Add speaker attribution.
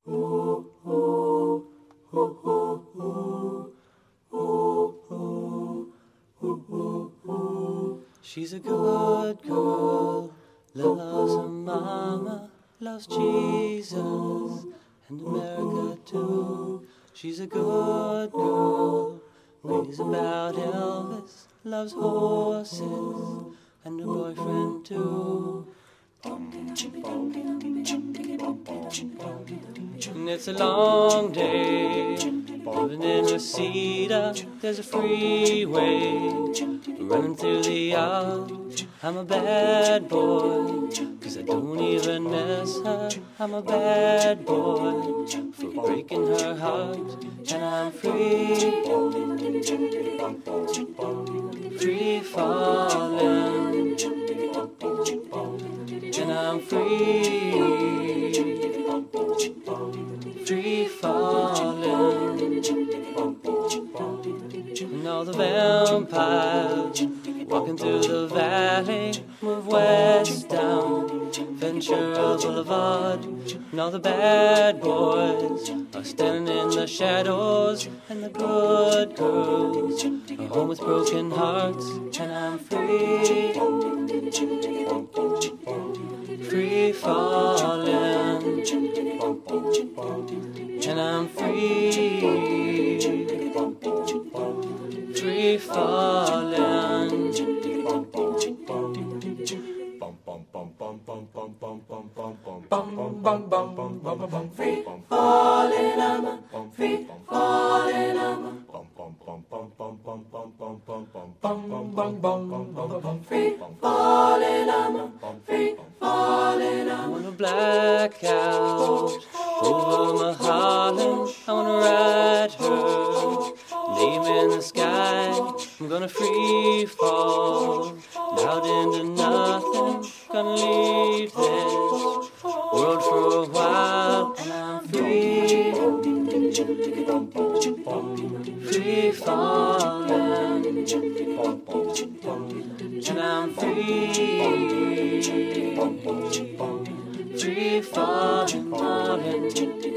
Speaker 1: She's a good girl, loves her mama, loves Jesus and America too. She's a good girl, prays about Elvis, loves horses and her boyfriend too. And it's a long day, living in Reseda. There's a freeway running through the yard. I'm a bad boy, 'cause I don't even miss her. I'm a bad boy for breaking her heart. And I'm free, free falling. And I'm free, free falling. And all the vampires walking through the valley move west down Ventura Boulevard. And all the bad boys are standing in the shadows, and the good girls are home with broken hearts. And I'm free, free falling. And I'm free, free falling. Free falling, I'm free falling, I'm free falling, I'm free falling. I wanna black out over Mulholland. I wanna ride her, leave in the sky. I'm gonna free fall out into nothing. Gonna leave this world for a while. And I'm free, free falling. And I'm free, free falling, falling.